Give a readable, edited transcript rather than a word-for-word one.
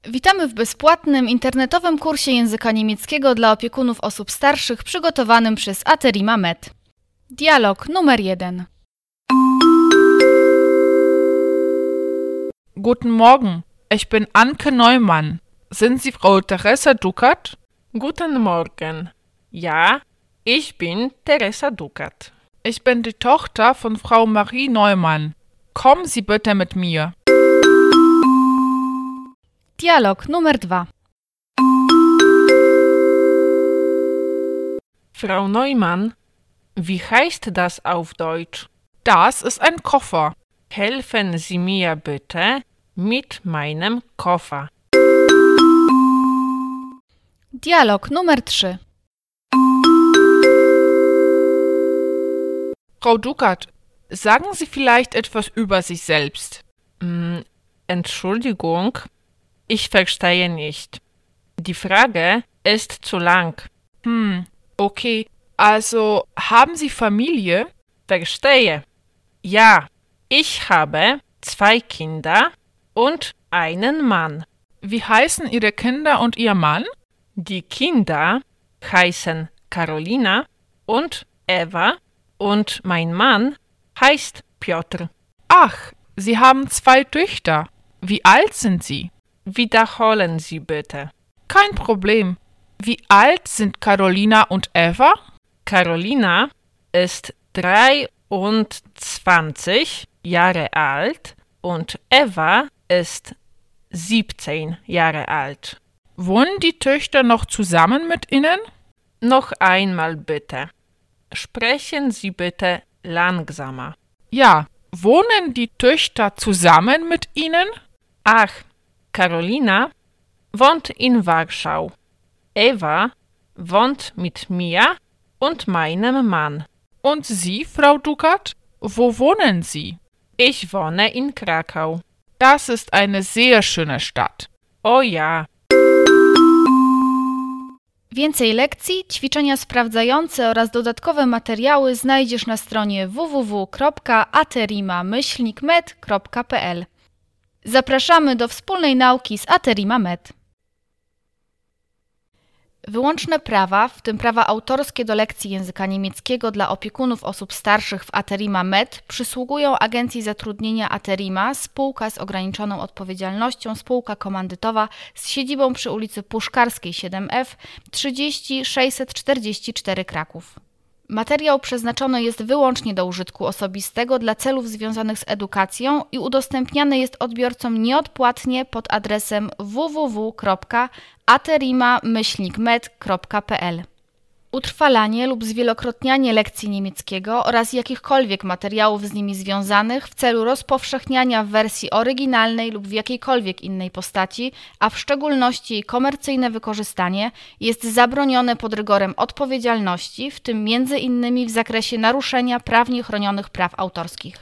Witamy w bezpłatnym internetowym kursie języka niemieckiego dla opiekunów osób starszych przygotowanym przez Aterima Med. Dialog numer 1. Guten Morgen, ich bin Anke Neumann. Sind Sie Frau Teresa Dukat? Guten Morgen. Ja, ich bin Teresa Dukat. Ich bin die Tochter von Frau Marie Neumann. Kommen Sie bitte mit mir. Dialog numer 2. Frau Neumann, wie heißt das auf Deutsch? Das ist ein Koffer. Helfen Sie mir bitte mit meinem Koffer. Dialog numer 3. Frau Dukat, sagen Sie vielleicht etwas über sich selbst. Entschuldigung, ich verstehe nicht. Die Frage ist zu lang. Okay. Also, haben Sie Familie? Verstehe. Ja, ich habe 2 Kinder und einen Mann. Wie heißen Ihre Kinder und Ihr Mann? Die Kinder heißen Carolina und Eva und mein Mann heißt Piotr. Ach, Sie haben 2 Töchter. Wie alt sind sie? Wiederholen Sie bitte. Kein Problem. Wie alt sind Carolina und Eva? Carolina ist 23 Jahre alt und Eva ist 17 Jahre alt. Wohnen die Töchter noch zusammen mit Ihnen? Noch einmal bitte. Sprechen Sie bitte langsamer. Ja, wohnen die Töchter zusammen mit Ihnen? Ach, Carolina wohnt in Warschau. Eva wohnt mit mir und meinem Mann. Und Sie, Frau Dukat? Wo wohnen Sie? Ich wohne in Krakau. Das ist eine sehr schöne Stadt. Oh ja. Więcej lekcji, ćwiczenia sprawdzające oraz dodatkowe materiały znajdziesz na stronie www.aterima-med.pl. Zapraszamy do wspólnej nauki z Aterima Med. Wyłączne prawa, w tym prawa autorskie do lekcji języka niemieckiego dla opiekunów osób starszych w Aterima Med, przysługują Agencji Zatrudnienia Aterima, spółka z ograniczoną odpowiedzialnością, spółka komandytowa z siedzibą przy ulicy Puszkarskiej 7F 30644 Kraków. Materiał przeznaczony jest wyłącznie do użytku osobistego dla celów związanych z edukacją i udostępniany jest odbiorcom nieodpłatnie pod adresem www.aterima-med.pl. Utrwalanie lub zwielokrotnianie lekcji niemieckiego oraz jakichkolwiek materiałów z nimi związanych w celu rozpowszechniania w wersji oryginalnej lub w jakiejkolwiek innej postaci, a w szczególności jej komercyjne wykorzystanie, jest zabronione pod rygorem odpowiedzialności, w tym między innymi w zakresie naruszenia prawnie chronionych praw autorskich.